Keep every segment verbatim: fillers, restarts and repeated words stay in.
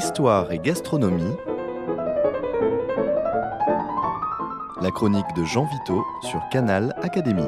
Histoire et gastronomie. La chronique de Jean Vito sur Canal Académie.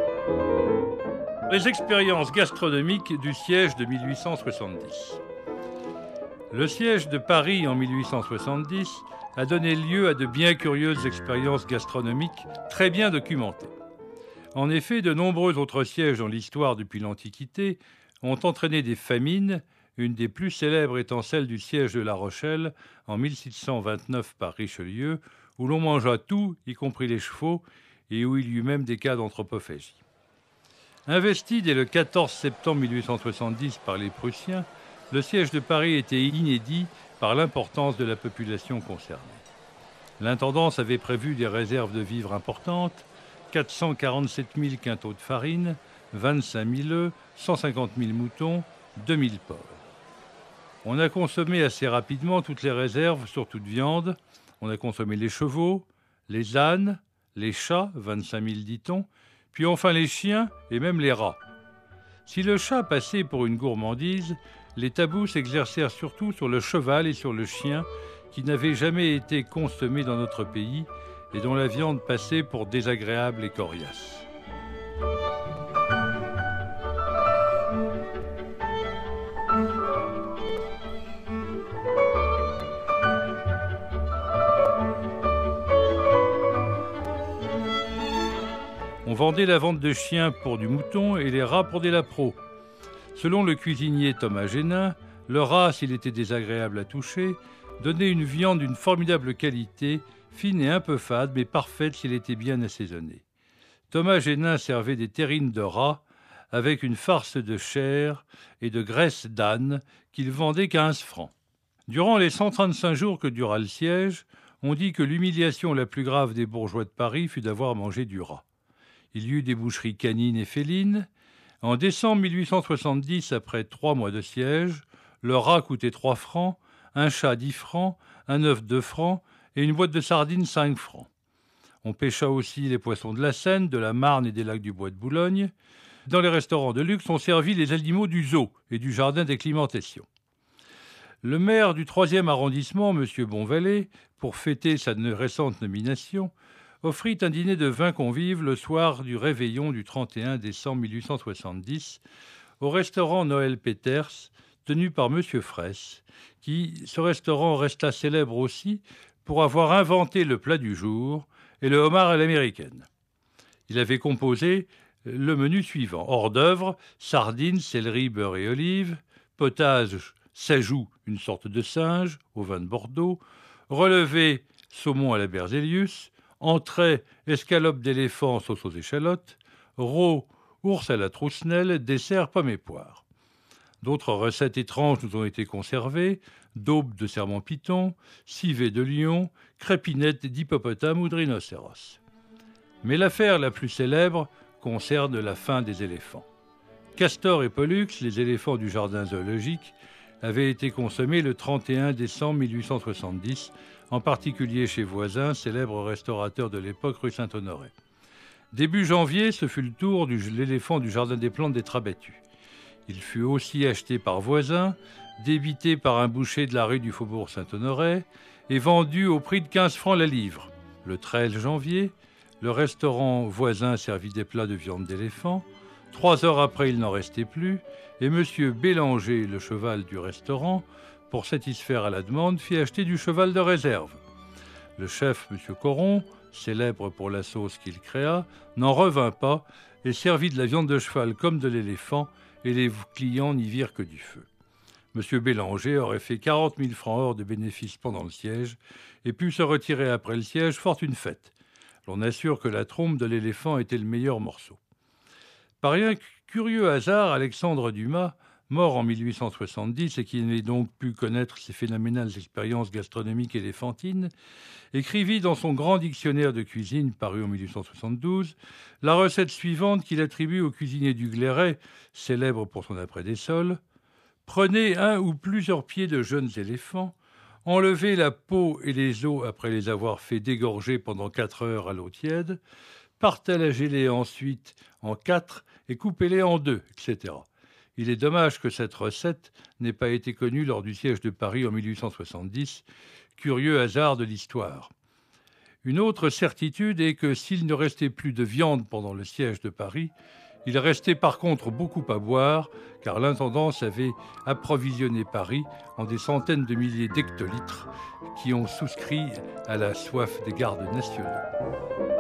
Les expériences gastronomiques du siège de mille huit cent soixante-dix. Le siège de Paris en mille huit cent soixante-dix a donné lieu à de bien curieuses expériences gastronomiques très bien documentées. En effet, de nombreux autres sièges dans l'histoire depuis l'Antiquité ont entraîné des famines, une des plus célèbres étant celle du siège de La Rochelle en mille six cent vingt-neuf par Richelieu, où l'on mangea tout, y compris les chevaux, et où il y eut même des cas d'anthropophagie. Investi dès le quatorze septembre mille huit cent soixante-dix par les Prussiens, le siège de Paris était inédit par l'importance de la population concernée. L'intendance avait prévu des réserves de vivres importantes, quatre cent quarante-sept mille quintaux de farine, vingt-cinq mille œufs, cent cinquante mille moutons, deux mille porcs. On a consommé assez rapidement toutes les réserves sur toute viande. On a consommé les chevaux, les ânes, les chats, vingt-cinq mille dit-on, puis enfin les chiens et même les rats. Si le chat passait pour une gourmandise, les tabous s'exercèrent surtout sur le cheval et sur le chien, qui n'avaient jamais été consommés dans notre pays et dont la viande passait pour désagréable et coriace. On vendait la vente de chiens pour du mouton et les rats pour des lapreaux. Selon le cuisinier Thomas Génin, le rat, s'il était désagréable à toucher, donnait une viande d'une formidable qualité, fine et un peu fade, mais parfaite s'il était bien assaisonné. Thomas Génin servait des terrines de rat avec une farce de chair et de graisse d'âne qu'il vendait quinze francs. Durant les cent trente-cinq jours que dura le siège, on dit que l'humiliation la plus grave des bourgeois de Paris fut d'avoir mangé du rat. Il y eut des boucheries canines et félines. En décembre mille huit cent soixante-dix, après trois mois de siège, le rat coûtait trois francs, un chat dix francs, un œuf deux francs et une boîte de sardines cinq francs. On pêcha aussi les poissons de la Seine, de la Marne et des lacs du Bois de Boulogne. Dans les restaurants de luxe, on servit les animaux du zoo et du jardin d'acclimatation. Le maire du troisième arrondissement, M. Bonvalet, pour fêter sa récente nomination, offrit un dîner de vingt convives le soir du réveillon du trente et un décembre mille huit cent soixante-dix au restaurant Noël Peters, tenu par M. Fraisse, qui, ce restaurant resta célèbre aussi pour avoir inventé le plat du jour et le homard à l'américaine. Il avait composé le menu suivant: hors d'œuvre, sardines, céleri, beurre et olives, potage, sajou, une sorte de singe, au vin de Bordeaux, relevé, saumon à la Berzelius, entrée, escalope d'éléphant sauce aux échalotes, rôt, ours à la troussenelle, dessert, pommes et poires. D'autres recettes étranges nous ont été conservées: daube de serment python, civet de lion, crépinette d'hippopotame ou de rhinocéros. Mais l'affaire la plus célèbre concerne la faim des éléphants. Castor et Pollux, les éléphants du jardin zoologique, avaient été consommés le trente et un décembre mille huit cent soixante-dix, en particulier chez Voisin, célèbre restaurateur de l'époque rue Saint-Honoré. Début janvier, ce fut le tour de l'éléphant du jardin des plantes d'être abattu. Il fut aussi acheté par Voisin, débité par un boucher de la rue du Faubourg Saint-Honoré et vendu au prix de quinze francs la livre. Le treize janvier, le restaurant Voisin servit des plats de viande d'éléphant. Trois heures après, il n'en restait plus, et M. Bélanger, le cheval du restaurant, pour satisfaire à la demande, fit acheter du cheval de réserve. Le chef, M. Coron, célèbre pour la sauce qu'il créa, n'en revint pas et servit de la viande de cheval comme de l'éléphant, et les clients n'y virent que du feu. M. Bélanger aurait fait quarante mille francs hors de bénéfices pendant le siège et put se retirer après le siège, fort une fête. L'on assure que la trompe de l'éléphant était le meilleur morceau. Par un curieux hasard, Alexandre Dumas, mort en mille huit cent soixante-dix et qui n'avait donc pu connaître ces phénoménales expériences gastronomiques éléphantines, écrivit dans son grand dictionnaire de cuisine paru en mille huit cent soixante-douze la recette suivante qu'il attribue au cuisinier du Glairet, célèbre pour son après-dessol: prenez un ou plusieurs pieds de jeunes éléphants, enlevez la peau et les os après les avoir fait dégorger pendant quatre heures à l'eau tiède, partagez-les ensuite en quatre et coupez-les en deux, et cetera. Il est dommage que cette recette n'ait pas été connue lors du siège de Paris en mille huit cent soixante-dix, curieux hasard de l'histoire. Une autre certitude est que s'il ne restait plus de viande pendant le siège de Paris, il restait par contre beaucoup à boire, car l'intendance avait approvisionné Paris en des centaines de milliers d'hectolitres qui ont souscrit à la soif des gardes nationaux.